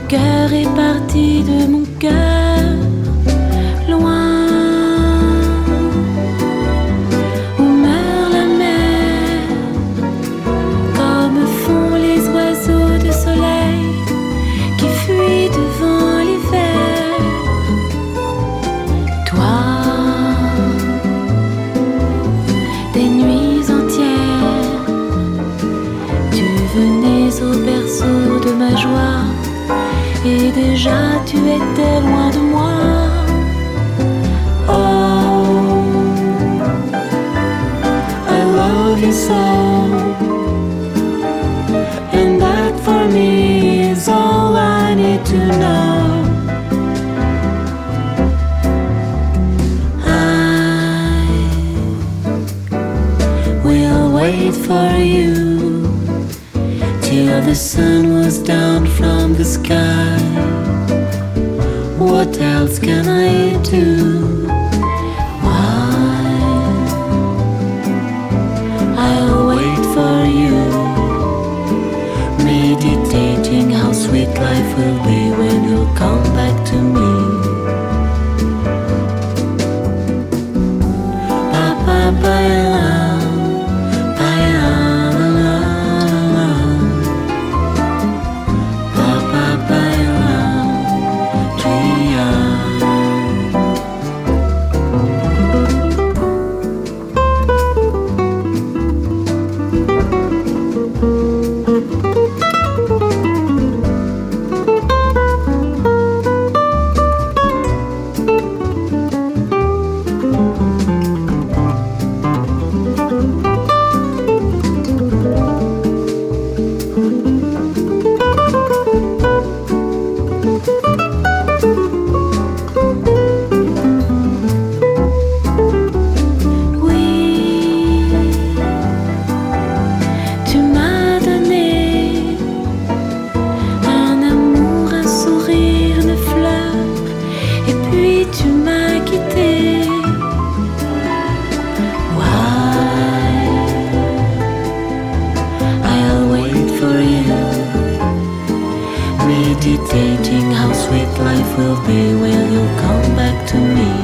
cœur est parti de mon cœur, loin, où meurt la mer, comme font les oiseaux de soleil qui fuient devant l'hiver. Toi, des nuits entières, tu venais au berceau de ma joie, et déjà tu étais loin de moi. Oh, I love you so, and that for me is all I need to know. I will wait for you till the sun was down from the sky. What else can I do? Why? I'll wait for you, meditating how sweet life will be when you'll come back to me. Ba-ba-ba-la, ba-la-la-la. Meditating how sweet life will be when you come back to me.